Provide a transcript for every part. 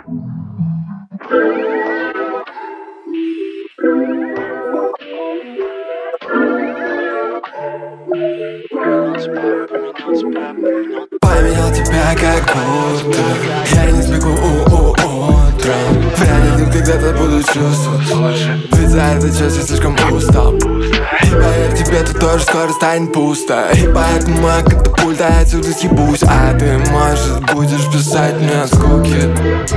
Поменял тебя как будто я не сбегу утром. Вряд ли когда-то буду чувствовать, ведь за это час я слишком устал. И поверь, тебе тут тоже скоро станет пусто. И поэтому я катапульта отсюда съебусь. А ты, может, будешь писать мне от скуки.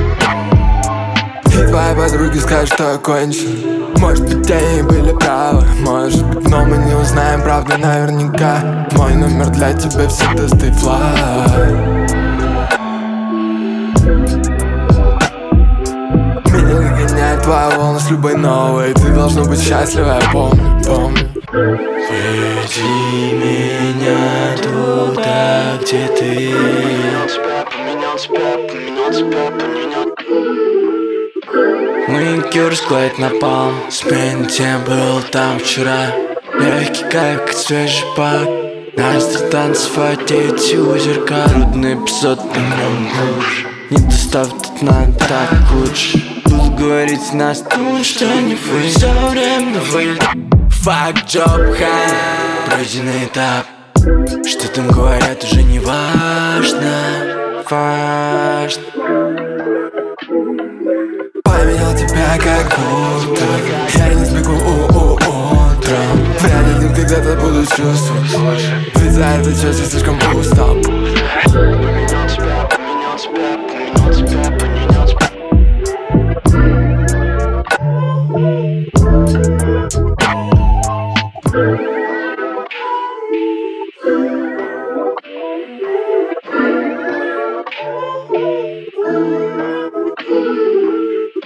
И твои подруги скажут, что я кончен. Может быть, они были правы, может быть, но мы не узнаем правду наверняка. Мой номер для тебя всегда stay fly. Меня догоняет твоя волна с любой новой. Ты должна быть счастлива, я помню. Веди меня туда, где ты. Поменял. Маникюр склеит на палм. Смен тем был там вчера. Легкий кайф, как свежий пак. Настя танцевать эти озерка. Трудный эпизод, на нем лучше. Не достав, тут надо так лучше. Буду говорить нас тут, что не вы. Все время на вы. Fuck job high. Пройденный этап. Что там говорят, уже не важно. Поменял тебя как будто я не сбегу утром. Вряд ли когда-то буду чувствовать, ведь за это час я слишком устал. Поменял тебя.